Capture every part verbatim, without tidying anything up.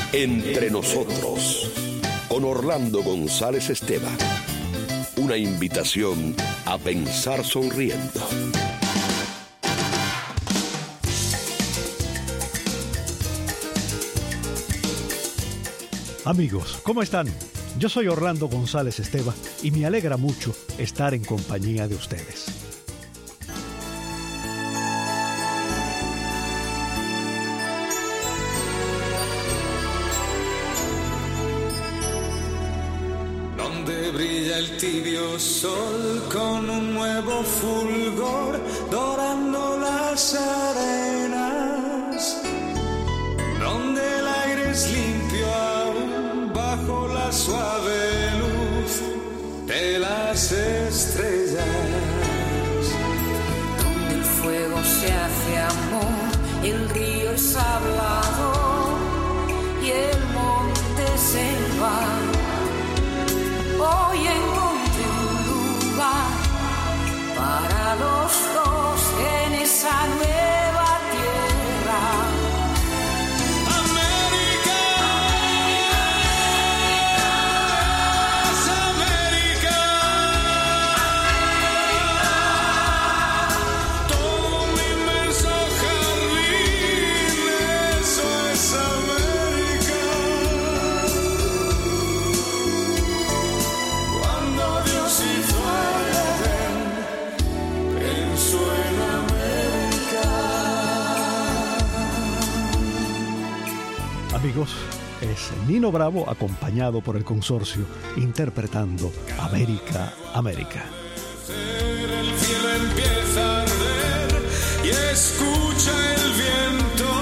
Entre nosotros, con Orlando González Esteban. Una invitación a pensar sonriendo. Amigos, ¿cómo están? Yo soy Orlando González Esteban y me alegra mucho estar en compañía de ustedes. Donde brilla el tibio sol con un nuevo fulgor, dorando las arenas, donde el aire es limpio aún bajo la suave luz de las estrellas, donde el fuego se hace amor, el río es hablador y el monte se va. Hoy encontré un lugar para los dos en esa nueva tierra. América es América, todo un inmenso jardín, eso es América. Cuando Dios hizo el Edén, pensó en América. Amigos, es Nino Bravo acompañado por el consorcio interpretando América, América. El cielo empieza a arder y escucha el viento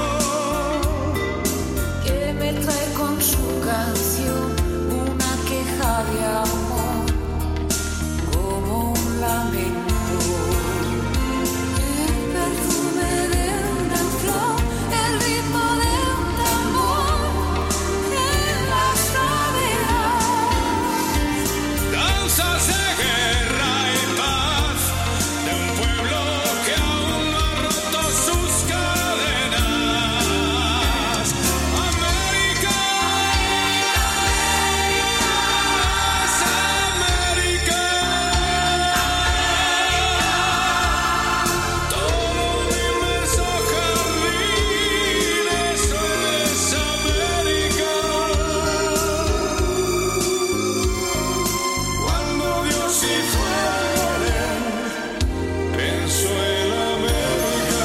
Que me trae con su canción una queja de amor, como un lamento. El perfume de una flor, el ritmo de un tambor en las praderas. danzas de guerra y paz de un pueblo que aún no ha roto sus cadenas. América es América, todo un inmenso jardín, eso es América. Cuando Dios hizo el Edén, pensó en América.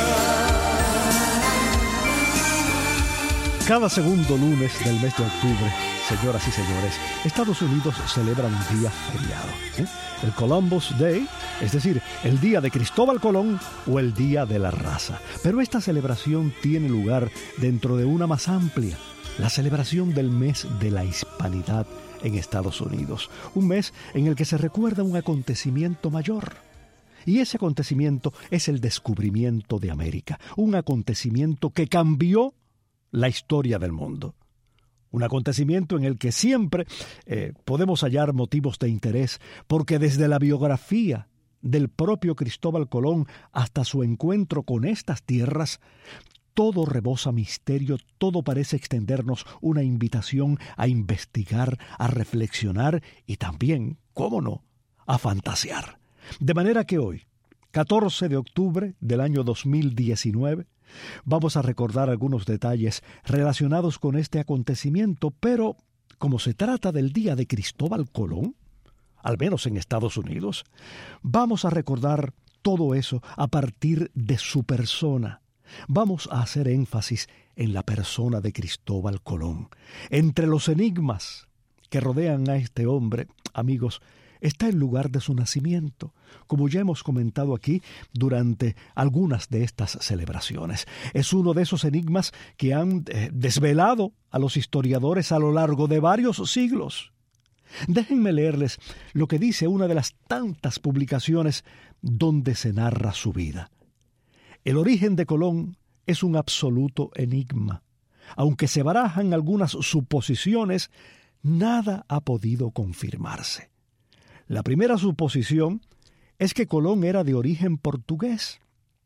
Cada segundo lunes del mes de octubre, señoras y señores, Estados Unidos celebra un día feriado, ¿eh? El Columbus Day, es decir, el día de Cristóbal Colón o el Día de la Raza. Pero esta celebración tiene lugar dentro de una más amplia, la celebración del mes de la hispanidad en Estados Unidos, un mes en el que se recuerda un acontecimiento mayor. Y ese acontecimiento es el descubrimiento de América, un acontecimiento que cambió la historia del mundo. Un acontecimiento en el que siempre eh, podemos hallar motivos de interés, porque desde la biografía del propio Cristóbal Colón hasta su encuentro con estas tierras, todo rebosa misterio, todo parece extendernos una invitación a investigar, a reflexionar y también, cómo no, a fantasear. De manera que hoy, catorce de octubre del año dos mil diecinueve, vamos a recordar algunos detalles relacionados con este acontecimiento, pero como se trata del día de Cristóbal Colón, al menos en Estados Unidos, vamos a recordar todo eso a partir de su persona. Vamos a hacer énfasis en la persona de Cristóbal Colón. Entre los enigmas que rodean a este hombre, amigos, está el lugar de su nacimiento, como ya hemos comentado aquí durante algunas de estas celebraciones. Es uno de esos enigmas que han eh, desvelado a los historiadores a lo largo de varios siglos. Déjenme leerles lo que dice una de las tantas publicaciones donde se narra su vida. El origen de Colón es un absoluto enigma. Aunque se barajan algunas suposiciones, nada ha podido confirmarse. La primera suposición es que Colón era de origen portugués.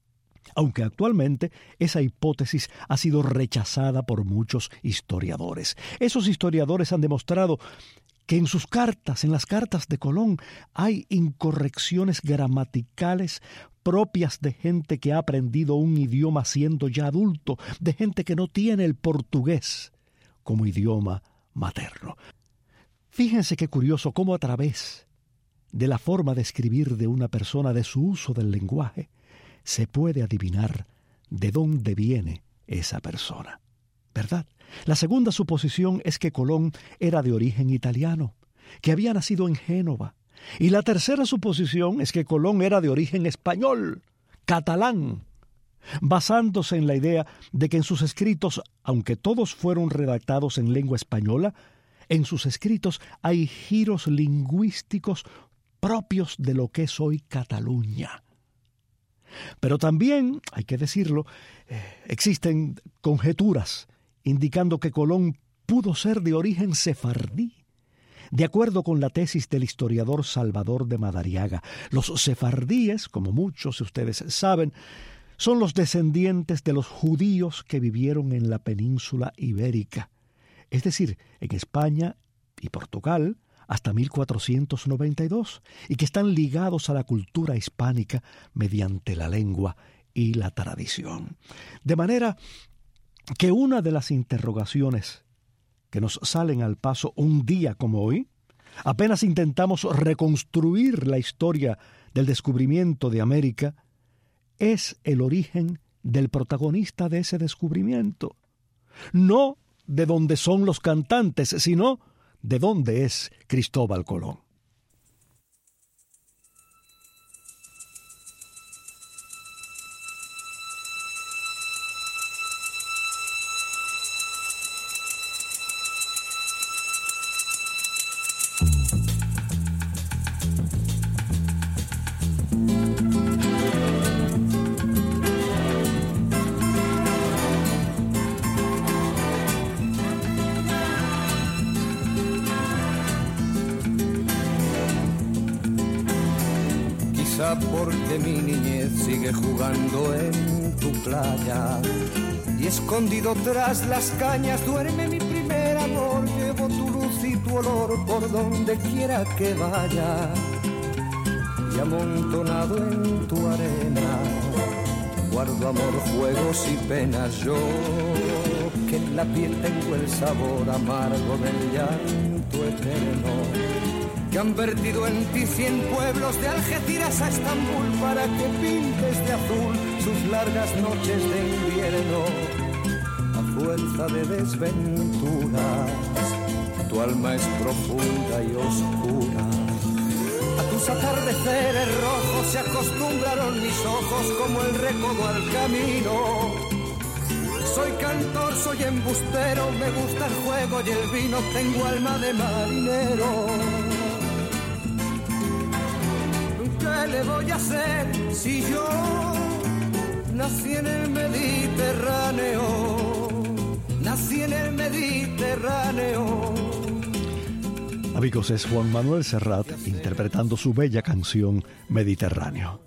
aunque actualmente esa hipótesis ha sido rechazada por muchos historiadores. Esos historiadores han demostrado que en sus cartas, en las cartas de Colón, hay incorrecciones gramaticales propias de gente que ha aprendido un idioma siendo ya adulto, de gente que no tiene el portugués como idioma materno. Fíjense qué curioso cómo a través de la forma de escribir de una persona, de su uso del lenguaje, se puede adivinar de dónde viene esa persona, ¿verdad? La segunda suposición es que Colón era de origen italiano, que había nacido en Génova. Y la tercera suposición es que Colón era de origen español, catalán, basándose en la idea de que en sus escritos, aunque todos fueron redactados en lengua española, en sus escritos hay giros lingüísticos propios de lo que es hoy Cataluña. Pero también, hay que decirlo, eh, existen conjeturas indicando que Colón pudo ser de origen sefardí. De acuerdo con la tesis del historiador Salvador de Madariaga, los sefardíes, como muchos de ustedes saben, son los descendientes de los judíos que vivieron en la península ibérica, es decir, en España y Portugal, hasta mil cuatrocientos noventa y dos, y que están ligados a la cultura hispánica mediante la lengua y la tradición. De manera que una de las interrogaciones que nos salen al paso un día como hoy, apenas intentamos reconstruir la historia del descubrimiento de América, es el origen del protagonista de ese descubrimiento. No de dónde son los cantantes, sino de dónde es Cristóbal Colón. Porque mi niñez sigue jugando en tu playa y escondido tras las cañas duerme mi primer amor. Llevo tu luz y tu olor por donde quiera que vaya y amontonado en tu arena guardo amor, juegos y penas. Yo que en la piel tengo el sabor amargo del llanto eterno, que han vertido en ti cien pueblos de Algeciras a Estambul para que pintes de azul sus largas noches de invierno. A fuerza de desventuras, tu alma es profunda y oscura. A tus atardeceres rojos se acostumbraron mis ojos como el recodo al camino. Soy cantor, soy embustero, me gusta el juego y el vino, tengo alma de marinero. ¿Qué le voy a hacer si yo nací en el Mediterráneo? Nací en el Mediterráneo. Amigos, es Juan Manuel Serrat interpretando su bella canción Mediterráneo.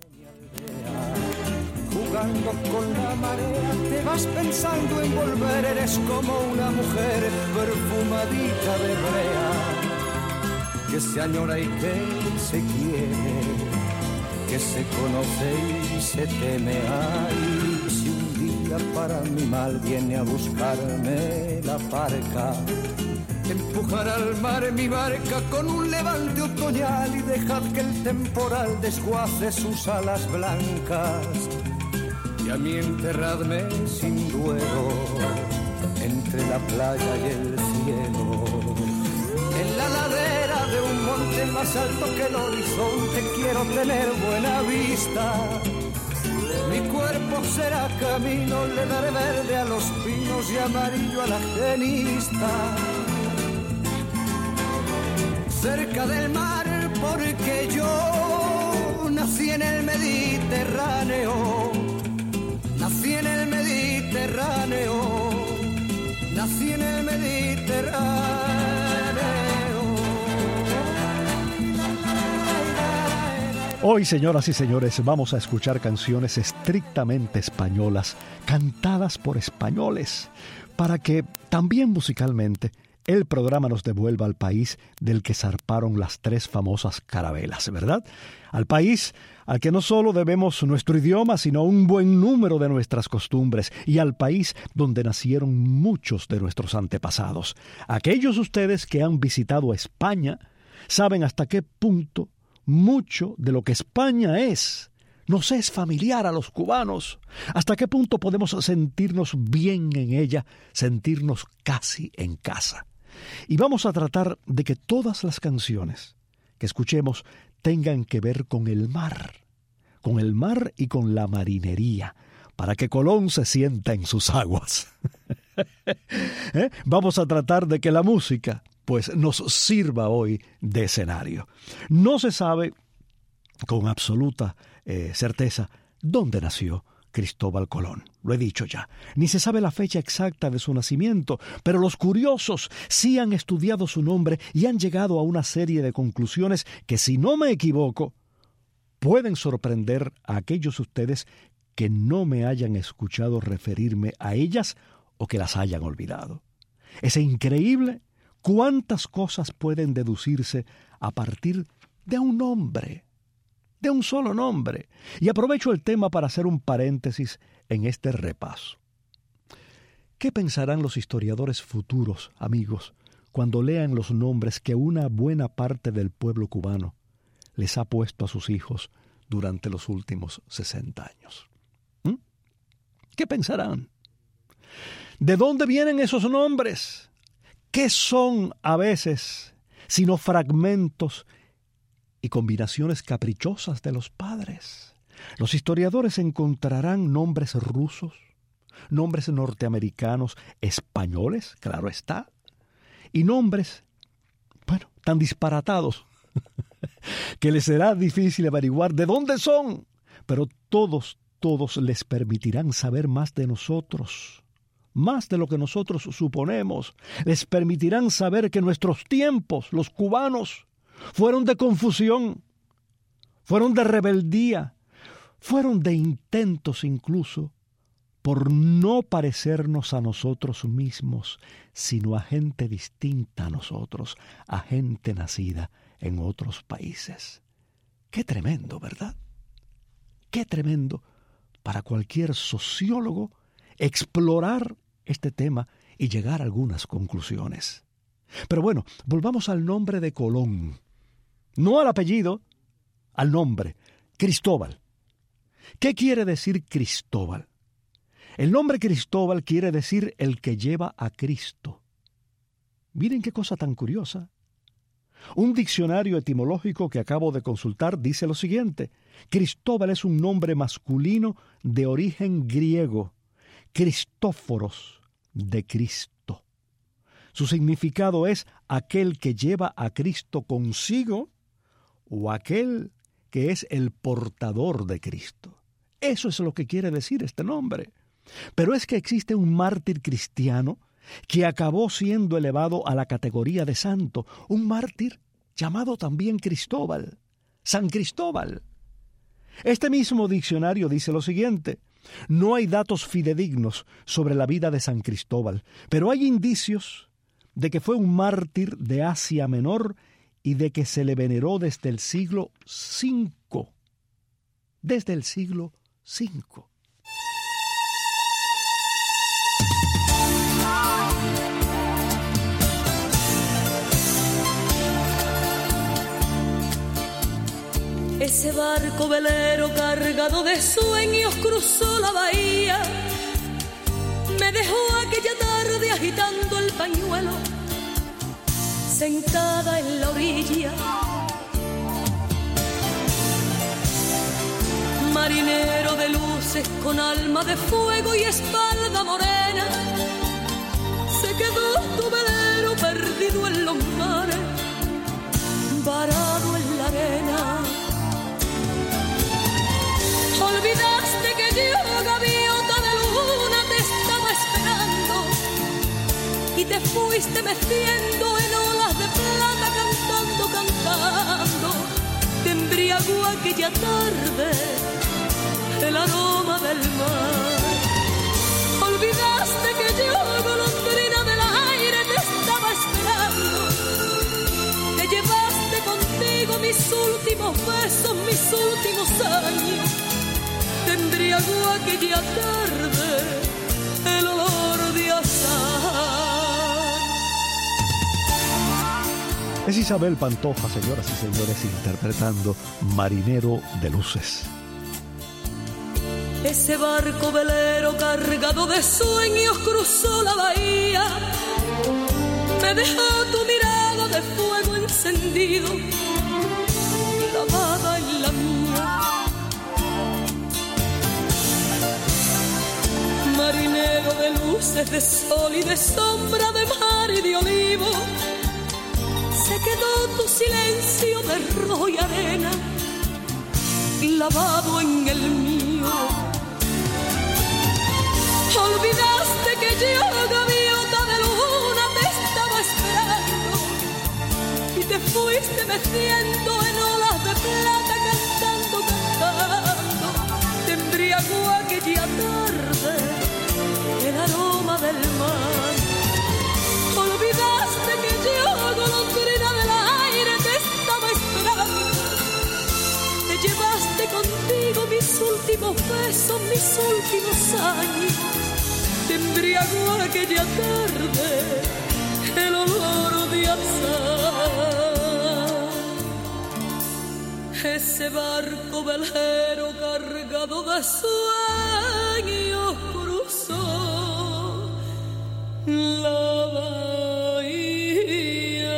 Jugando con la marea, te vas pensando en volver, eres como una mujer perfumadita de brea, que se añora y que se quiere, que se conoce y se teme. Ay, si un día para mi mal viene a buscarme la parca, empujar al mar mi barca con un levante otoñal y dejad que el temporal desguace sus alas blancas. Y a mí enterradme sin duelo entre la playa y el cielo, en la ladera de un monte más alto que el horizonte. Quiero tener buena vista, mi cuerpo será camino, le daré verde a los pinos y amarillo a la genista. Cerca del mar porque yo nací en el Mediterráneo, nací en el Mediterráneo, nací en el Mediterráneo. Hoy, señoras y señores, vamos a escuchar canciones estrictamente españolas, cantadas por españoles, para que también musicalmente el programa nos devuelva al país del que zarparon las tres famosas carabelas, ¿verdad? Al país al que no solo debemos nuestro idioma, sino un buen número de nuestras costumbres, y al país donde nacieron muchos de nuestros antepasados. Aquellos ustedes que han visitado España saben hasta qué punto mucho de lo que España es nos es familiar a los cubanos. Hasta qué punto podemos sentirnos bien en ella, sentirnos casi en casa. Y vamos a tratar de que todas las canciones que escuchemos tengan que ver con el mar, con el mar y con la marinería, para que Colón se sienta en sus aguas. ¿Eh? Vamos a tratar de que la música pues nos sirva hoy de escenario. No se sabe con absoluta eh, certeza dónde nació Cristóbal Colón, lo he dicho ya. Ni se sabe la fecha exacta de su nacimiento, pero los curiosos sí han estudiado su nombre y han llegado a una serie de conclusiones que, si no me equivoco, pueden sorprender a aquellos ustedes que no me hayan escuchado referirme a ellas o que las hayan olvidado. Es increíble cuántas cosas pueden deducirse a partir de un nombre, de un solo nombre. Y aprovecho el tema para hacer un paréntesis en este repaso. ¿Qué pensarán los historiadores futuros, amigos, cuando lean los nombres que una buena parte del pueblo cubano les ha puesto a sus hijos durante los últimos sesenta años? ¿Mm? ¿Qué pensarán? ¿De dónde vienen esos nombres? ¿Qué son a veces sino fragmentos y combinaciones caprichosas de los padres? Los historiadores encontrarán nombres rusos, nombres norteamericanos, españoles, claro está, y nombres, bueno, tan disparatados que les será difícil averiguar de dónde son, pero todos, todos les permitirán saber más de nosotros, más de lo que nosotros suponemos. Les permitirán saber que nuestros tiempos, los cubanos, fueron de confusión, fueron de rebeldía, fueron de intentos incluso por no parecernos a nosotros mismos, sino a gente distinta a nosotros, a gente nacida en otros países. Qué tremendo, ¿verdad? Qué tremendo para cualquier sociólogo explorar este tema y llegar a algunas conclusiones. Pero bueno, volvamos al nombre de Colón. No al apellido, al nombre, Cristóbal. ¿Qué quiere decir Cristóbal? El nombre Cristóbal quiere decir el que lleva a Cristo. Miren qué cosa tan curiosa. Un diccionario etimológico que acabo de consultar dice lo siguiente: Cristóbal es un nombre masculino de origen griego, Cristóforos, de Cristo. Su significado es aquel que lleva a Cristo consigo o aquel que es el portador de Cristo. Eso es lo que quiere decir este nombre. Pero es que existe un mártir cristiano que acabó siendo elevado a la categoría de santo, un mártir llamado también Cristóbal, San Cristóbal. Este mismo diccionario dice lo siguiente: no hay datos fidedignos sobre la vida de San Cristóbal, pero hay indicios de que fue un mártir de Asia Menor y de que se le veneró desde el siglo cinco. Desde el siglo cinco. Ese barco velero cargado de sueños cruzó la bahía. Me dejó aquella tarde agitando el pañuelo, sentada en la orilla. Marinero de luces con alma de fuego y espalda morena, se quedó tu velero perdido en los mares, varado en la arena. Olvidaste que yo, gaviota de luna, te estaba esperando y te fuiste meciendo en olas de plata, cantando, cantando. Te embriagaste embriagó aquella tarde el aroma del mar. Olvidaste que yo, golondrina del aire, te estaba esperando. Te llevaste contigo mis últimos besos, mis últimos años. Te embriagó aquella tarde el olor de azahar. Es Isabel Pantoja, señoras y señores, interpretando Marinero de Luces. Ese barco velero cargado de sueños cruzó la bahía. Me dejó tu mirada de fuego encendido, clavada en la mía. Marinero de luces, de sol y de sombra, de mar y de olivo, se quedó tu silencio de rojo y arena, clavado en el mío. Olvidaste que yo, gaviota de luna, te estaba esperando, y te fuiste meciendo en olas de plata, cantando, cantando. Te embriagó aquella tarde el aroma del mar. Olvidaste que yo, golondrina del aire, te estaba esperando. Te llevaste contigo mis últimos besos, mis últimos años. Te embriagó aquella tarde el olor de azahar. Ese barco velero cargado de sueños cruzó la bahía.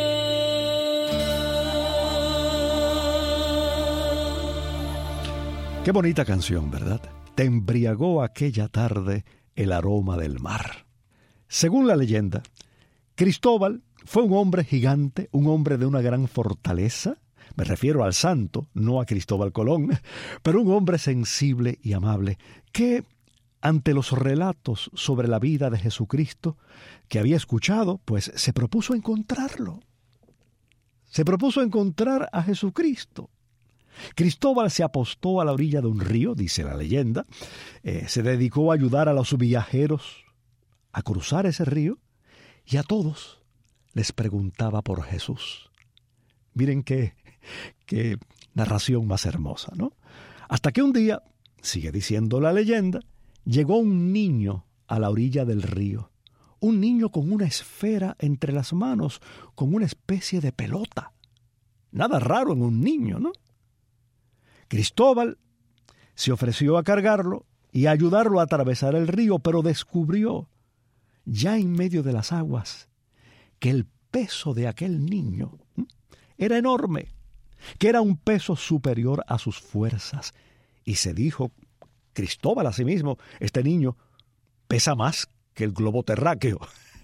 Qué bonita canción, ¿verdad? Te embriagó aquella tarde el aroma del mar. Según la leyenda, Cristóbal fue un hombre gigante, un hombre de una gran fortaleza. Me refiero al santo, no a Cristóbal Colón, pero un hombre sensible y amable que, ante los relatos sobre la vida de Jesucristo que había escuchado, pues se propuso encontrarlo. Se propuso encontrar a Jesucristo. Cristóbal se apostó a la orilla de un río, dice la leyenda, eh, se dedicó a ayudar a los viajeros a cruzar ese río y a todos les preguntaba por Jesús. Miren qué, qué narración más hermosa, ¿no? Hasta que un día, sigue diciendo la leyenda, llegó un niño a la orilla del río, un niño con una esfera entre las manos, con una especie de pelota. Nada raro en un niño, ¿no? Cristóbal se ofreció a cargarlo y a ayudarlo a atravesar el río, pero descubrió, ya en medio de las aguas, que el peso de aquel niño era enorme, que era un peso superior a sus fuerzas. Y se dijo Cristóbal a sí mismo, este niño pesa más que el globo terráqueo.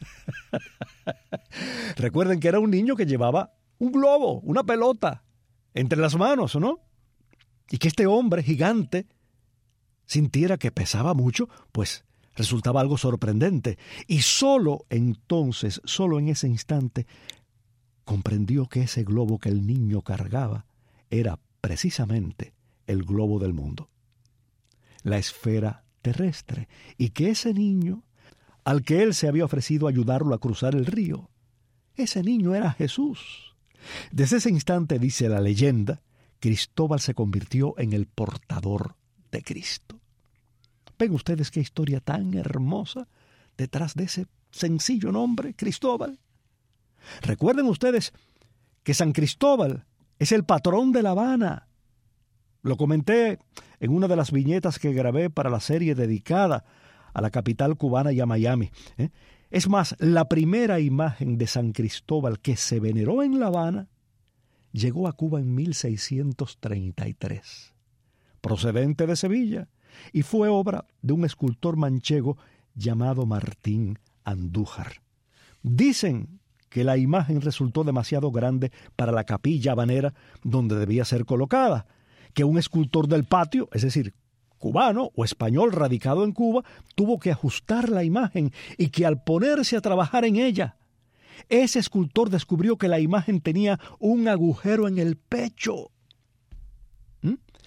Recuerden que era un niño que llevaba un globo, una pelota, entre las manos, ¿no? Y que este hombre gigante sintiera que pesaba mucho, pues resultaba algo sorprendente. Y solo entonces, solo en ese instante, comprendió que ese globo que el niño cargaba era precisamente el globo del mundo, la esfera terrestre, y que ese niño, al que él se había ofrecido ayudarlo a cruzar el río, ese niño era Jesús. Desde ese instante, dice la leyenda, Cristóbal se convirtió en el portador de Cristo. Ven ustedes qué historia tan hermosa detrás de ese sencillo nombre, Cristóbal. Recuerden ustedes que San Cristóbal es el patrón de La Habana. Lo comenté en una de las viñetas que grabé para la serie dedicada a la capital cubana y a Miami. ¿eh? Es más, la primera imagen de San Cristóbal que se veneró en La Habana llegó a Cuba en mil seiscientos treinta y tres, procedente de Sevilla, y fue obra de un escultor manchego llamado Martín Andújar. Dicen que la imagen resultó demasiado grande para la capilla habanera donde debía ser colocada, que un escultor del patio, es decir, cubano o español radicado en Cuba, tuvo que ajustar la imagen y que al ponerse a trabajar en ella, ese escultor descubrió que la imagen tenía un agujero en el pecho.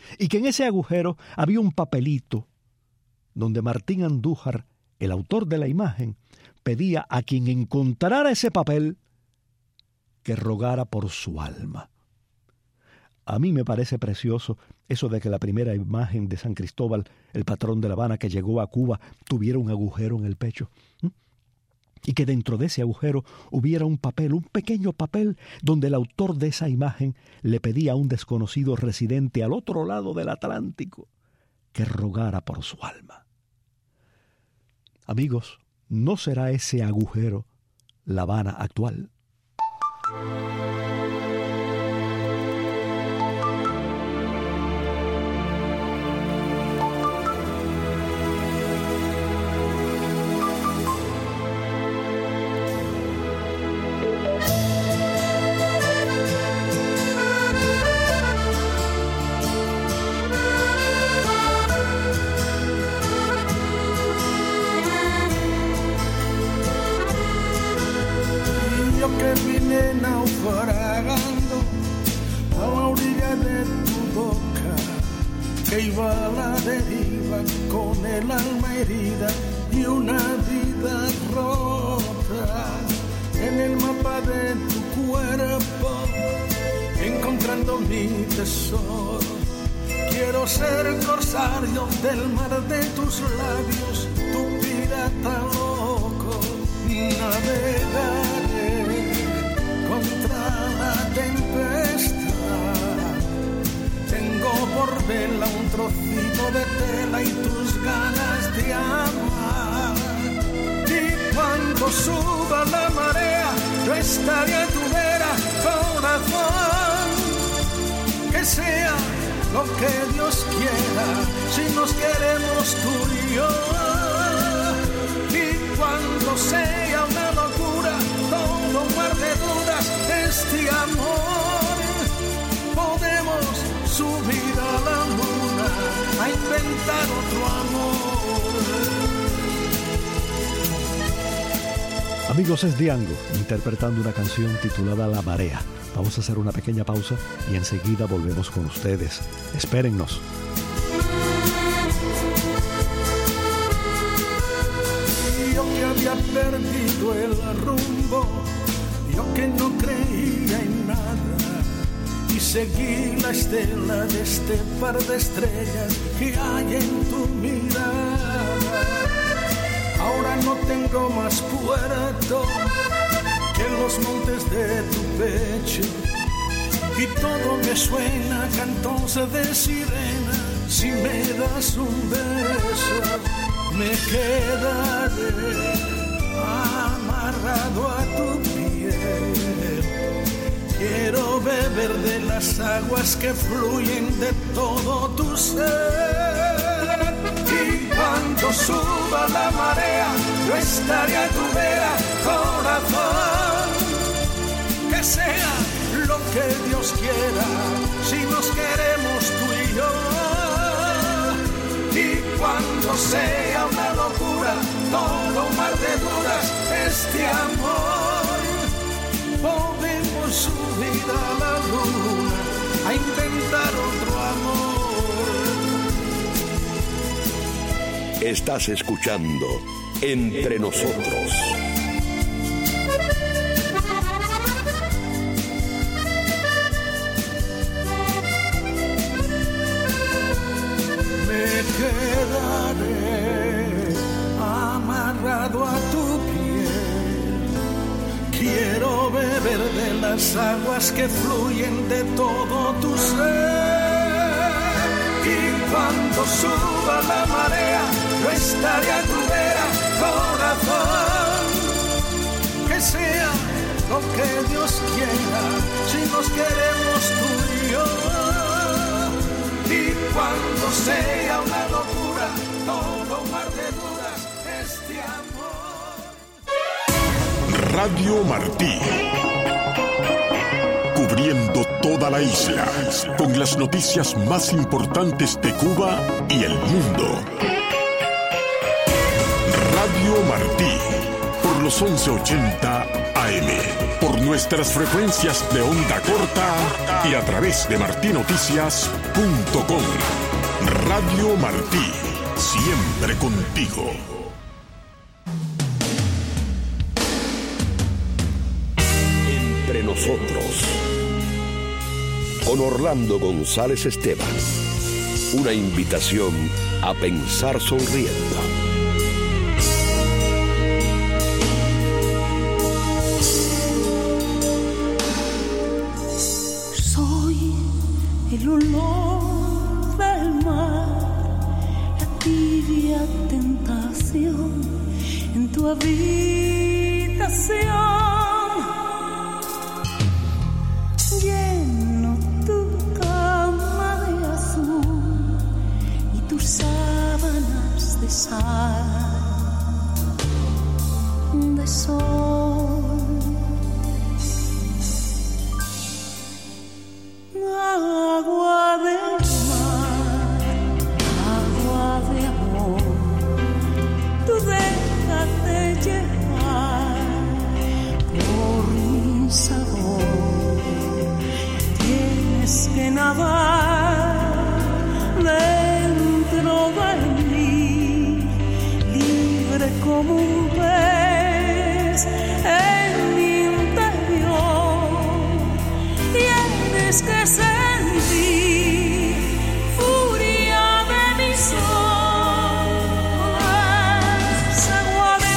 y que en ese agujero había un papelito donde Martín Andújar, el autor de la imagen, pedía a quien encontrara ese papel que rogara por su alma. A mí me parece precioso eso de que la primera imagen de San Cristóbal, el patrón de La Habana que llegó a Cuba, tuviera un agujero en el pecho. ¿Mm? Y que dentro de ese agujero hubiera un papel, un pequeño papel, donde el autor de esa imagen le pedía a un desconocido residente al otro lado del Atlántico que rogara por su alma. Amigos, ¿no será ese agujero La Habana actual? Naufragando a la orilla de tu boca, que iba a la deriva con el alma herida y una vida rota. En el mapa de tu cuerpo, encontrando mi tesoro, quiero ser corsario del mar de tus labios, tu pirata loco, navegaré contra la tempestad. Tengo por vela un trocito de tela y tus ganas de amar. Y cuando suba la marea, yo estaré a tu vera, corazón. Que sea lo que Dios quiera, si nos queremos tú y yo. Y cuando sea una locura, todo un mar de dudas, este amor, podemos subir a la luna a inventar otro amor. Amigos, es Diango interpretando una canción titulada La Marea. Vamos a hacer una pequeña pausa y enseguida volvemos con ustedes. Espérennos. Yo que había perdido el rumbo, yo que no creía en nada, y seguí la estela de este par de estrellas que hay en tu mirada. Ahora no tengo más puerto que los montes de tu pecho, y todo me suena a cantos de sirena. Si me das un beso, me quedaré amarrado a tu piel. Quiero beber de las aguas que fluyen de todo tu ser. Y cuando suba la marea, yo estaré a tu vera, corazón. Que sea lo que Dios quiera, si nos queremos tú y yo. Y cuando sea una locura, todo un mar de dudas, este amor, podemos subir a la luna a inventar otro amor. Estás escuchando Entre Nosotros. Quedaré amarrado a tu piel. Quiero beber de las aguas que fluyen de todo tu ser. Y cuando suba la marea, yo estaré a tu vera, corazón. Que sea lo que Dios quiera, si nos queremos tú y yo. Y cuando sea una locura, todo un mar de dudas, este amor. Radio Martí, cubriendo toda la isla, con las noticias más importantes de Cuba y el mundo. Radio Martí, por los los once ochenta A M, por nuestras frecuencias de onda corta y a través de martí noticias punto com. Radio Martí, siempre contigo. Entre nosotros, con Orlando González Esteban. Una invitación a pensar sonriendo. Soy el olor del mar, la tibia tentación en tu habitación. Lleno tu cama de azul y tus sábanas de sal, de sol. Agua de mar, agua de amor, tú déjate llevar por mi sabor. Tienes que nadar dentro de mí, libre como un pez en mi interior. Tienes que sentir furia de mis olas, agua de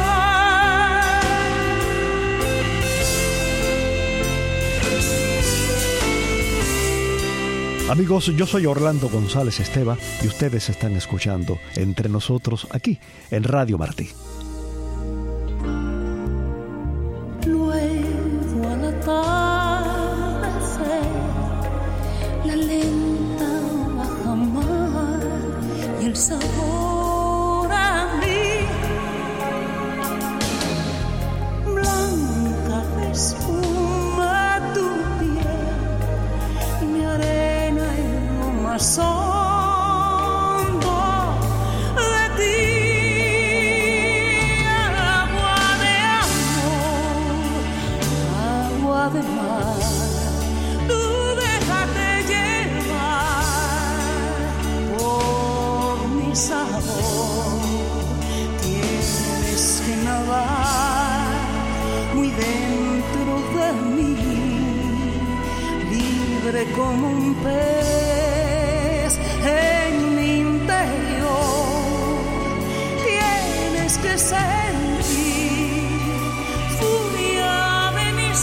mar. Amigos, yo soy Orlando González Esteban y ustedes están escuchando Entre Nosotros aquí en Radio Martí. Luego al atardecer, la lenta bajamar y el sabor a mí, blanca espuma tu piel y mi arena en lo más hondo de ti. Agua de amor, agua de mar, tú déjate llevar por mi sabor. Tienes que nadar muy dentro de mí, libre como un pez en mi interior. Tienes que sentir furia de mis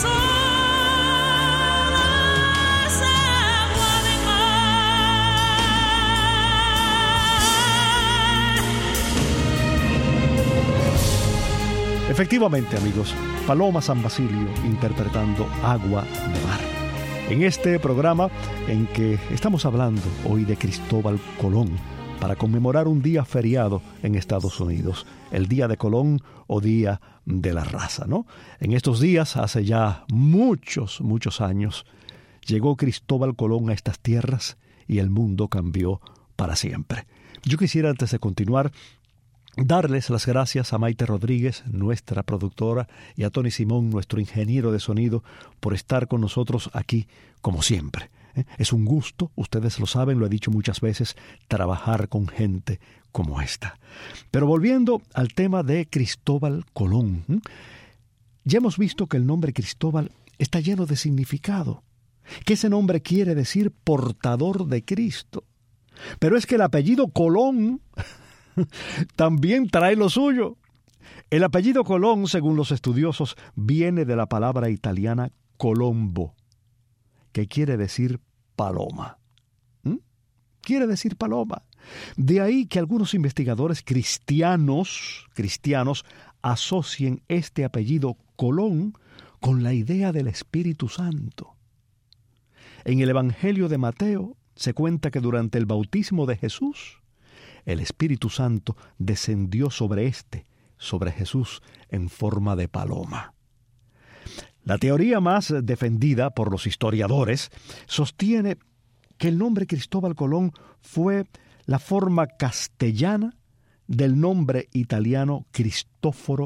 olas, agua de mar. Efectivamente, amigos, Paloma San Basilio interpretando Agua de Mar. En este programa en que estamos hablando hoy de Cristóbal Colón para conmemorar un día feriado en Estados Unidos, el Día de Colón o Día de la Raza, ¿no? En estos días, hace ya muchos, muchos años, llegó Cristóbal Colón a estas tierras y el mundo cambió para siempre. Yo quisiera, antes de continuar, darles las gracias a Maite Rodríguez, nuestra productora, y a Tony Simón, nuestro ingeniero de sonido, por estar con nosotros aquí como siempre. Es un gusto, ustedes lo saben, lo he dicho muchas veces, trabajar con gente como esta. Pero volviendo al tema de Cristóbal Colón, ya hemos visto que el nombre Cristóbal está lleno de significado, que ese nombre quiere decir portador de Cristo. Pero es que el apellido Colón también trae lo suyo. El apellido Colón, según los estudiosos, viene de la palabra italiana Colombo, que quiere decir paloma. ¿Mm? Quiere decir paloma. De ahí que algunos investigadores cristianos, cristianos asocien este apellido Colón con la idea del Espíritu Santo. En el Evangelio de Mateo se cuenta que durante el bautismo de Jesús, el Espíritu Santo descendió sobre éste, sobre Jesús, en forma de paloma. La teoría más defendida por los historiadores sostiene que el nombre Cristóbal Colón fue la forma castellana del nombre italiano Cristoforo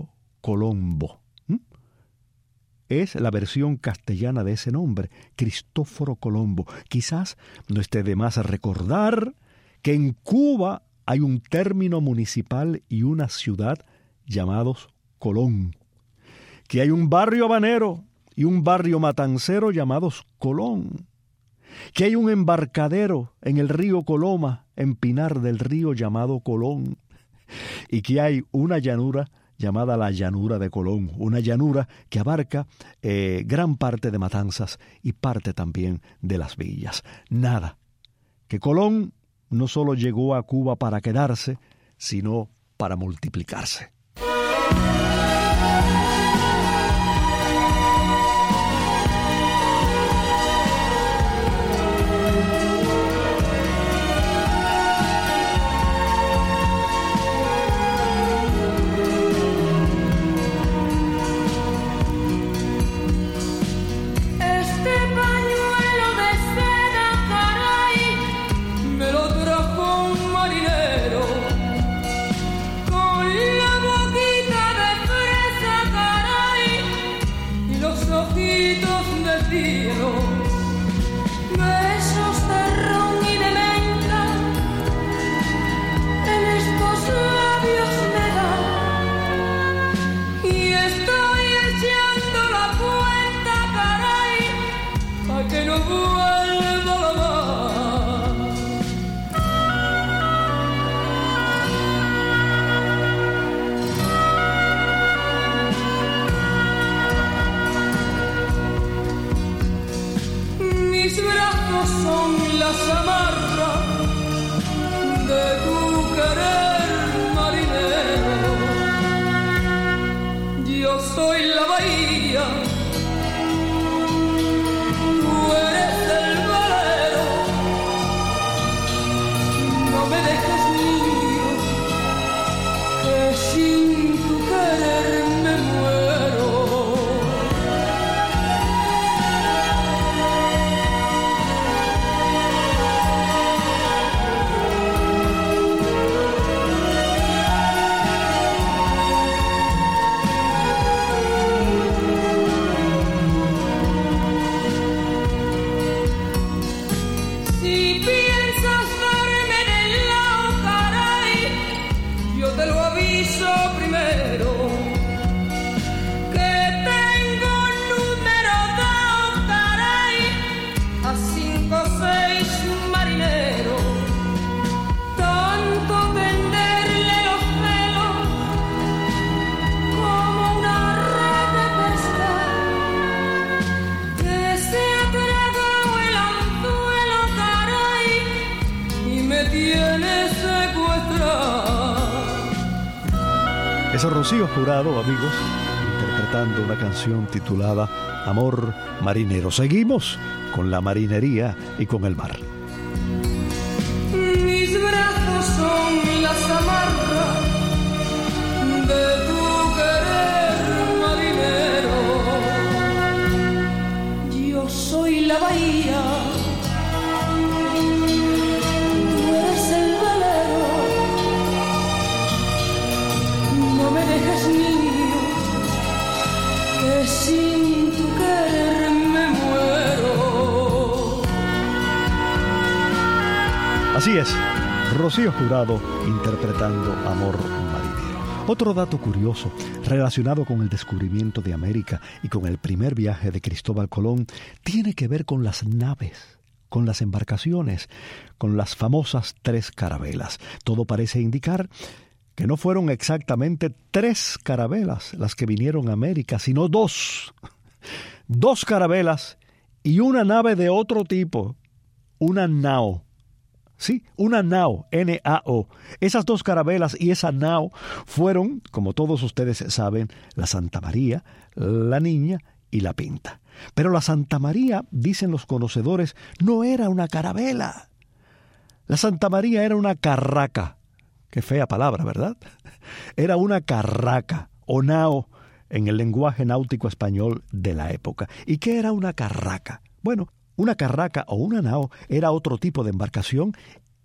Colombo. ¿Mm? Es la versión castellana de ese nombre, Cristóforo Colombo. Quizás no esté de más recordar que en Cuba hay un término municipal y una ciudad llamados Colón, que hay un barrio habanero y un barrio matancero llamados Colón, que hay un embarcadero en el río Coloma, en Pinar del Río, llamado Colón, y que hay una llanura llamada la llanura de Colón, una llanura que abarca eh, gran parte de Matanzas y parte también de las villas. Nada, que Colón no solo llegó a Cuba para quedarse, sino para multiplicarse. Es Rocío Jurado, amigos, interpretando una canción titulada Amor Marinero. Seguimos con la marinería y con el mar. Mis brazos son las amarras de tu querer marinero. Yo soy la bahía. Sin tu querer me muero. Así es, Rocío Jurado interpretando Amor Marinero. Otro dato curioso relacionado con el descubrimiento de América y con el primer viaje de Cristóbal Colón tiene que ver con las naves, con las embarcaciones, con las famosas tres carabelas. Todo parece indicar que no fueron exactamente tres carabelas las que vinieron a América, sino dos. Dos carabelas y una nave de otro tipo, una nao. Sí, una nao, N A O. Esas dos carabelas y esa nao fueron, como todos ustedes saben, la Santa María, la Niña y la Pinta. Pero la Santa María, dicen los conocedores, no era una carabela. La Santa María era una carraca. Qué fea palabra, ¿verdad? Era una carraca o nao en el lenguaje náutico español de la época. ¿Y qué era una carraca? Bueno, una carraca o una nao era otro tipo de embarcación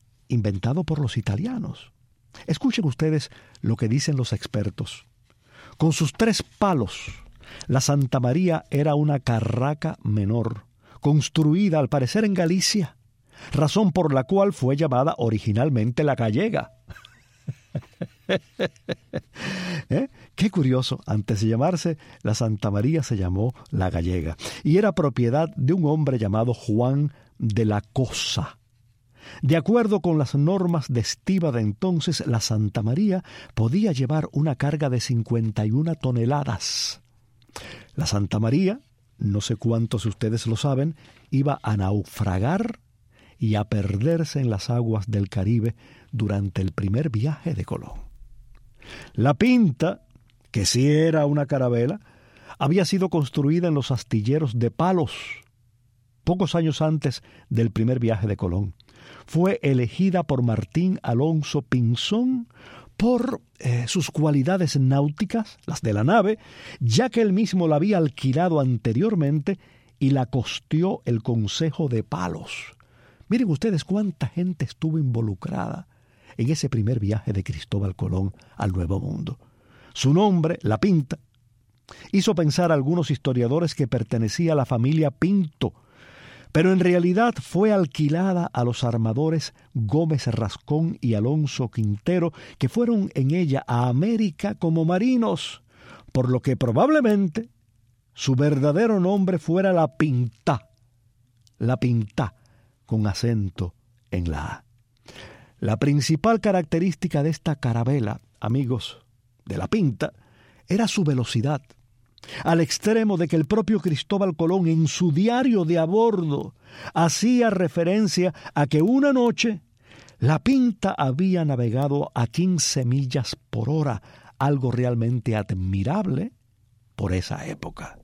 inventado por los italianos. Escuchen ustedes lo que dicen los expertos. Con sus tres palos, la Santa María era una carraca menor, construida al parecer en Galicia, razón por la cual fue llamada originalmente la gallega. ¿Eh? Qué curioso, antes de llamarse la Santa María se llamó la gallega, y era propiedad de un hombre llamado Juan de la Cosa. De acuerdo con las normas de estiva de entonces, la Santa María podía llevar una carga de cincuenta y una toneladas. La Santa María, no sé cuántos de ustedes lo saben, iba a naufragar y a perderse en las aguas del Caribe durante el primer viaje de Colón. La Pinta, que sí era una carabela, había sido construida en los astilleros de Palos, pocos años antes del primer viaje de Colón. Fue elegida por Martín Alonso Pinzón por eh, sus cualidades náuticas, las de la nave, ya que él mismo la había alquilado anteriormente y la costeó el Consejo de Palos. Miren ustedes cuánta gente estuvo involucrada en ese primer viaje de Cristóbal Colón al Nuevo Mundo. Su nombre, La Pinta, hizo pensar a algunos historiadores que pertenecía a la familia Pinto, pero en realidad fue alquilada a los armadores Gómez Rascón y Alonso Quintero, que fueron en ella a América como marinos, por lo que probablemente su verdadero nombre fuera La Pinta, La Pinta, con acento en la A. La principal característica de esta carabela, amigos, de La Pinta, era su velocidad, al extremo de que el propio Cristóbal Colón en su diario de a bordo hacía referencia a que una noche La Pinta había navegado a quince millas por hora, algo realmente admirable por esa época.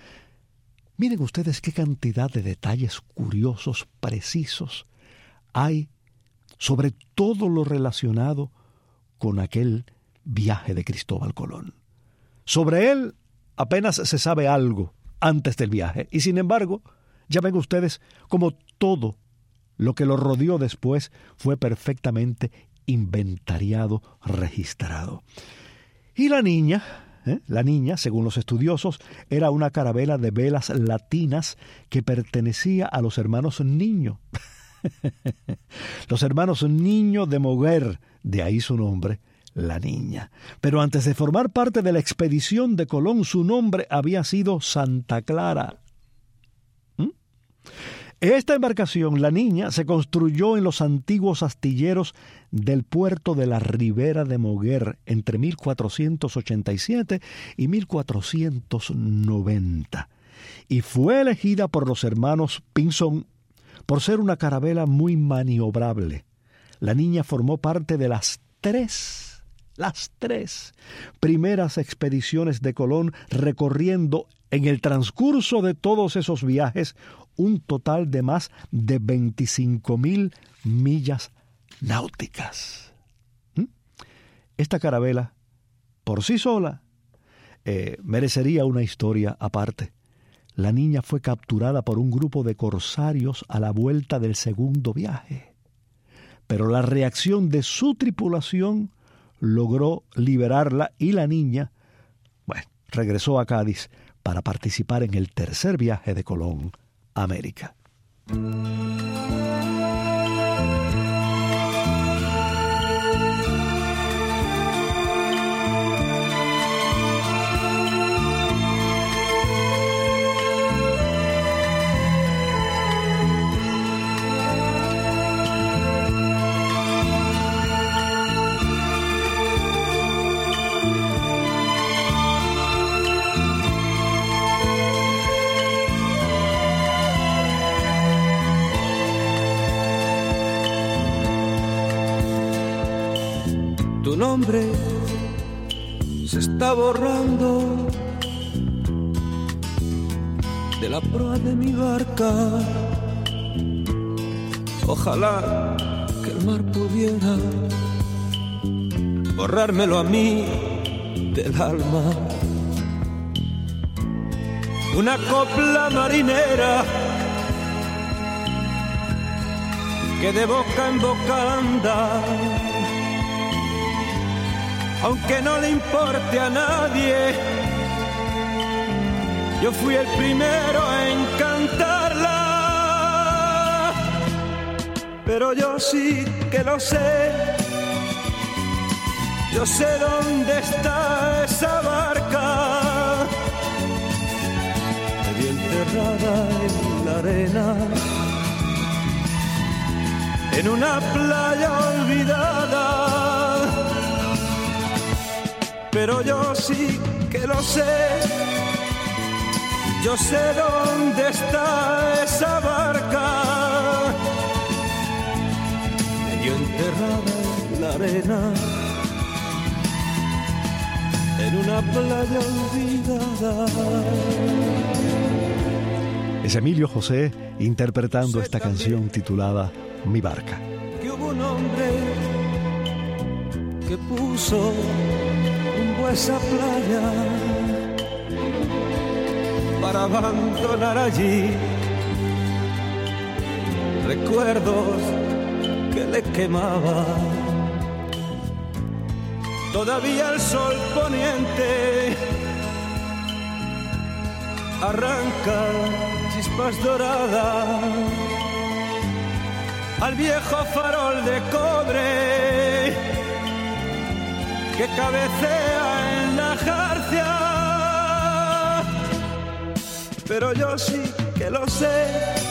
Miren ustedes qué cantidad de detalles curiosos, precisos, hay sobre todo lo relacionado con aquel viaje de Cristóbal Colón. Sobre él apenas se sabe algo antes del viaje, y sin embargo, ya ven ustedes cómo todo lo que lo rodeó después fue perfectamente inventariado, registrado. Y la niña, ¿eh? la niña, según los estudiosos, era una carabela de velas latinas que pertenecía a los hermanos Niño. Los hermanos Niño de Moguer, de ahí su nombre, La Niña. Pero antes de formar parte de la expedición de Colón, su nombre había sido Santa Clara. ¿Mm? Esta embarcación, La Niña, se construyó en los antiguos astilleros del puerto de la Ribera de Moguer entre mil cuatrocientos ochenta y siete y mil cuatrocientos noventa, y fue elegida por los hermanos Pinzón por ser una carabela muy maniobrable. La Niña formó parte de las tres, las tres primeras expediciones de Colón, recorriendo en el transcurso de todos esos viajes un total de más de veinticinco mil millas náuticas. ¿Mm? Esta carabela, por sí sola, eh, merecería una historia aparte. La Niña fue capturada por un grupo de corsarios a la vuelta del segundo viaje, pero la reacción de su tripulación logró liberarla y la Niña, bueno, regresó a Cádiz para participar en el tercer viaje de Colón a América. Tu nombre se está borrando de la proa de mi barca. Ojalá que el mar pudiera borrármelo a mí del alma. Una copla marinera que de boca en boca anda, aunque no le importe a nadie. Yo fui el primero a encantarla, pero yo sí que lo sé. Yo sé dónde está esa barca, medio enterrada en la arena, en una playa olvidada. Pero yo sí que lo sé, yo sé dónde está esa barca, medio enterrada en la arena, en una playa olvidada. Es Emilio José interpretando esta canción titulada Mi Barca. Que hubo un hombre que puso rumbo a esa playa para abandonar allí recuerdos que le quemaban. Todavía el sol poniente arranca chispas doradas al viejo farol de cobre que cabecea en la jarcia. Pero yo sí que lo sé,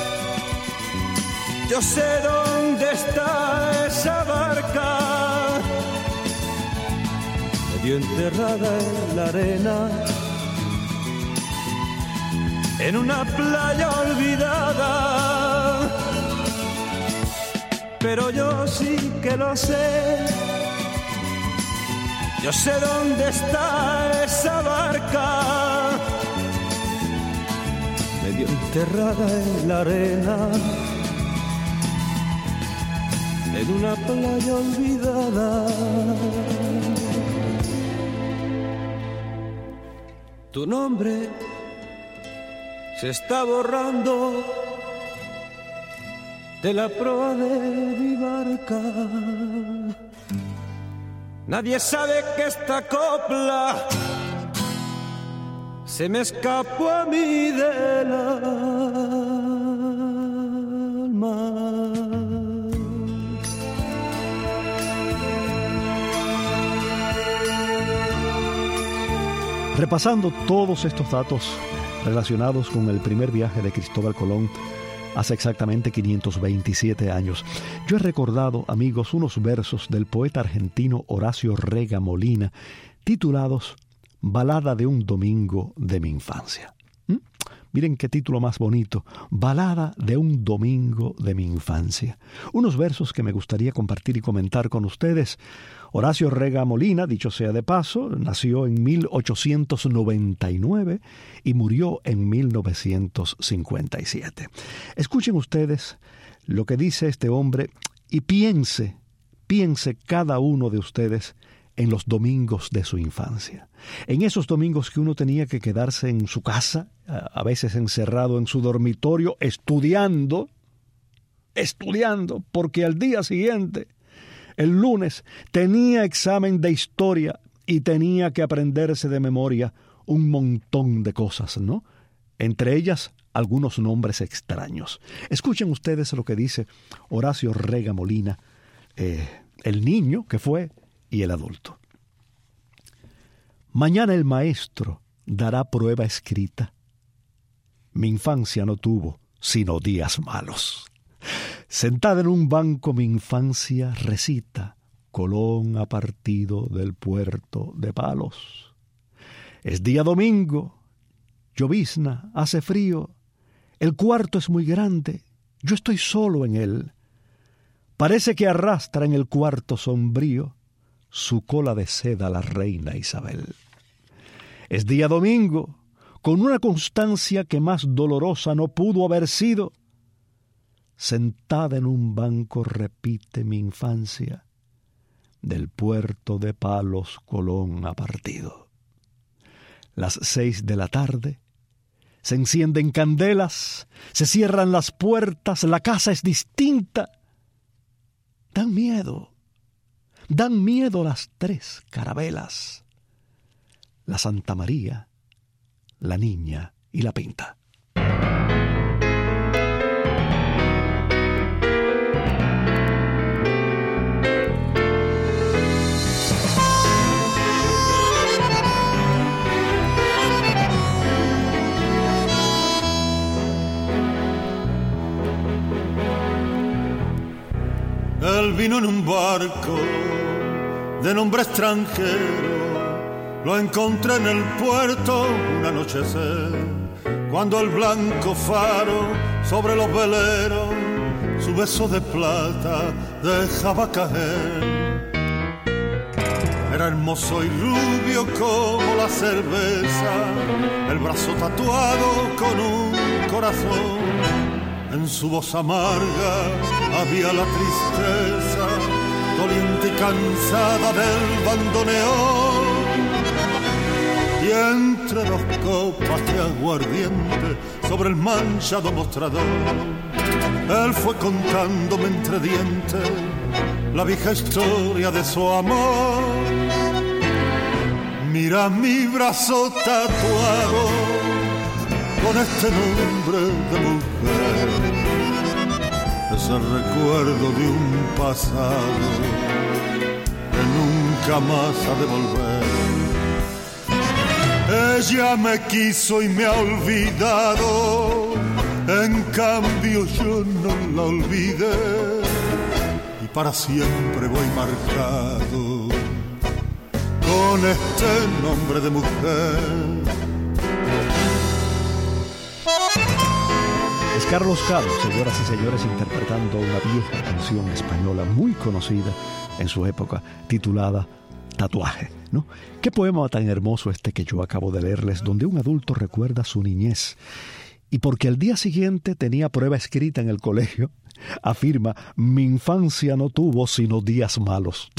yo sé dónde está esa barca, medio enterrada en la arena, en una playa olvidada. Pero yo sí que lo sé, yo sé dónde está esa barca, medio enterrada en la arena, en una playa olvidada. Tu nombre se está borrando de la proa de mi barca. Nadie sabe que esta copla se me escapó a mí del alma. Repasando todos estos datos relacionados con el primer viaje de Cristóbal Colón hace exactamente quinientos veintisiete años, yo he recordado, amigos, unos versos del poeta argentino Horacio Rega Molina titulados Balada de un domingo de mi infancia. ¿Mm? Miren qué título más bonito, Balada de un domingo de mi infancia. Unos versos que me gustaría compartir y comentar con ustedes. Horacio Rega Molina, dicho sea de paso, nació en mil ochocientos noventa y nueve y murió en mil novecientos cincuenta y siete. Escuchen ustedes lo que dice este hombre y piense, piense cada uno de ustedes en los domingos de su infancia. En esos domingos que uno tenía que quedarse en su casa, a veces encerrado en su dormitorio, estudiando, estudiando, porque al día siguiente, el lunes, tenía examen de historia y tenía que aprenderse de memoria un montón de cosas, ¿no? Entre ellas, algunos nombres extraños. Escuchen ustedes lo que dice Horacio Rega Molina, eh, el niño que fue y el adulto. Mañana el maestro dará prueba escrita. Mi infancia no tuvo sino días malos. Sentada en un banco mi infancia recita, Colón ha partido del puerto de Palos. Es día domingo, llovizna, hace frío, el cuarto es muy grande, yo estoy solo en él. Parece que arrastra en el cuarto sombrío su cola de seda la reina Isabel. Es día domingo, con una constancia que más dolorosa no pudo haber sido. Sentada en un banco repite mi infancia, del puerto de Palos Colón ha partido. Las seis de la tarde, se encienden candelas, se cierran las puertas, la casa es distinta. Dan miedo, Dan miedo las tres carabelas, la Santa María, la Niña y la Pinta. Él vino en un barco de nombre extranjero, lo encontré en el puerto un anochecer, cuando el blanco faro sobre los veleros su beso de plata dejaba caer. Era hermoso y rubio como la cerveza, el brazo tatuado con un corazón. En su voz amarga había la tristeza, doliente y cansada del bandoneón. Y entre dos copas de aguardiente, sobre el manchado mostrador, él fue contándome entre dientes la vieja historia de su amor. Mira mi brazo tatuado con este nombre de mujer, ese recuerdo de un pasado que nunca más ha de volver. Ella me quiso y me ha olvidado, en cambio yo no la olvidé, y para siempre voy marcado con este nombre de mujer. Es Carlos Caro, señoras y señores, interpretando una vieja canción española muy conocida en su época, titulada Tatuaje, ¿no? Qué poema tan hermoso este que yo acabo de leerles, donde un adulto recuerda su niñez. Y porque al día siguiente tenía prueba escrita en el colegio, afirma: mi infancia no tuvo sino días malos.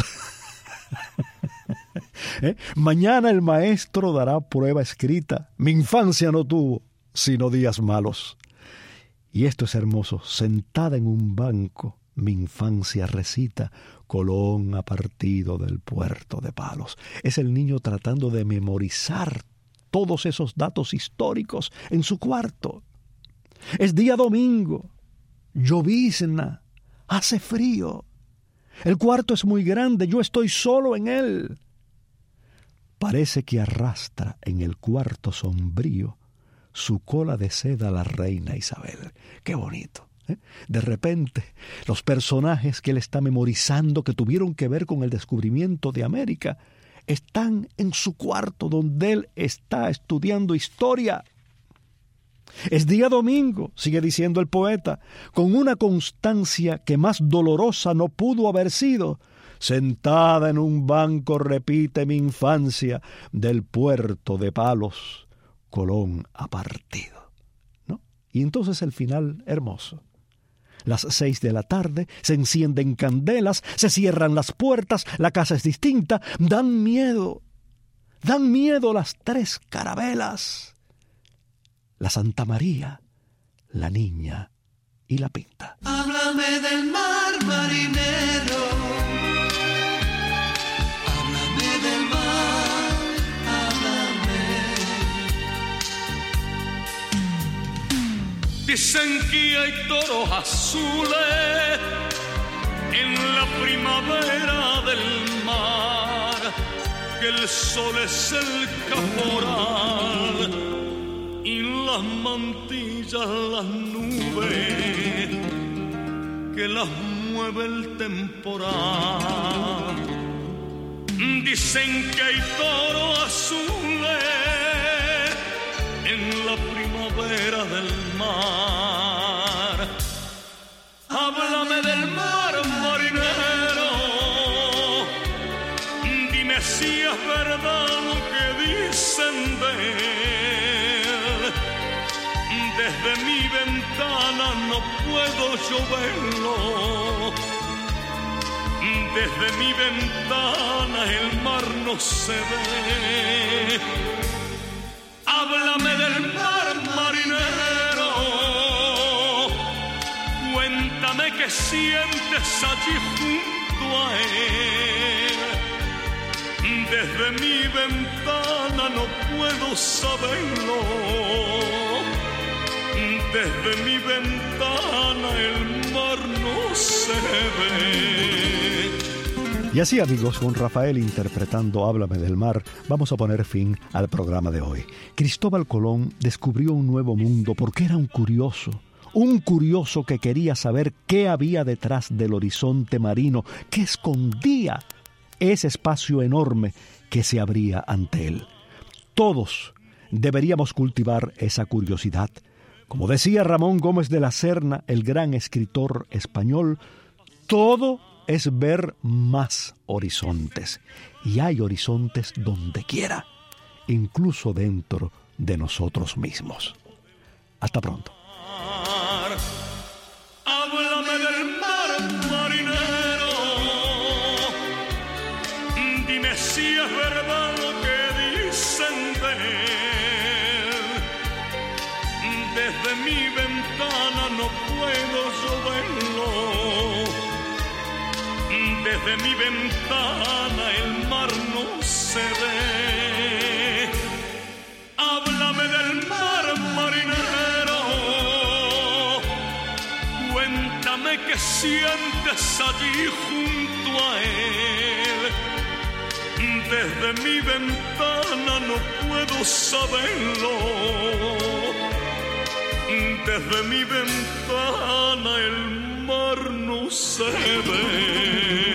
¿Eh? Mañana el maestro dará prueba escrita: mi infancia no tuvo sino días malos. Y esto es hermoso: sentada en un banco, mi infancia recita, Colón ha partido del puerto de Palos. Es el niño tratando de memorizar todos esos datos históricos en su cuarto. Es día domingo, llovizna, hace frío. El cuarto es muy grande, yo estoy solo en él. Parece que arrastra en el cuarto sombrío su cola de seda la reina Isabel. Qué bonito, ¿eh? De repente, los personajes que él está memorizando, que tuvieron que ver con el descubrimiento de América, están en su cuarto donde él está estudiando historia. Es día domingo, sigue diciendo el poeta, con una constancia que más dolorosa no pudo haber sido. Sentada en un banco repite mi infancia, del puerto de Palos Colón ha partido, ¿no? Y entonces el final hermoso. Las seis de la tarde, se encienden candelas, se cierran las puertas, la casa es distinta, dan miedo, dan miedo las tres carabelas, la Santa María, la Niña y la Pinta. Háblame del mar, marinero. Háblame del mar, háblame. Dicen que hay toros azules en la primavera del mar, que el sol es el caporal y las mantillas las nubes, que las mueve el temporal. Dicen que hay toros azules en la primavera del mar. Háblame del mar, marinero, dime si es verdad lo que dicen de él. Desde mi ventana no puedo yo verlo, desde mi ventana el mar no se ve. Háblame del mar, marinero, cuéntame qué sientes allí junto junto a él. Desde mi ventana no puedo saberlo. Desde mi ventana el mar no se ve. Y así, amigos, con Rafael interpretando Háblame del mar, vamos a poner fin al programa de hoy. Cristóbal Colón descubrió un nuevo mundo porque era un curioso, un curioso que quería saber qué había detrás del horizonte marino, que escondía ese espacio enorme que se abría ante él. Todos deberíamos cultivar esa curiosidad. Como decía Ramón Gómez de la Serna, el gran escritor español, todo es ver más horizontes. Y hay horizontes donde quiera, incluso dentro de nosotros mismos. Hasta pronto. Háblame del mar, marinero. Dime si es verdad lo que dicen de él. Desde mi ventana no puedo yo verlo. Desde mi ventana el mar no se ve. Háblame del mar, marinero. Cuéntame qué sientes allí junto a él. Desde mi ventana no puedo saberlo. Desde mi ventana el mar no se ve.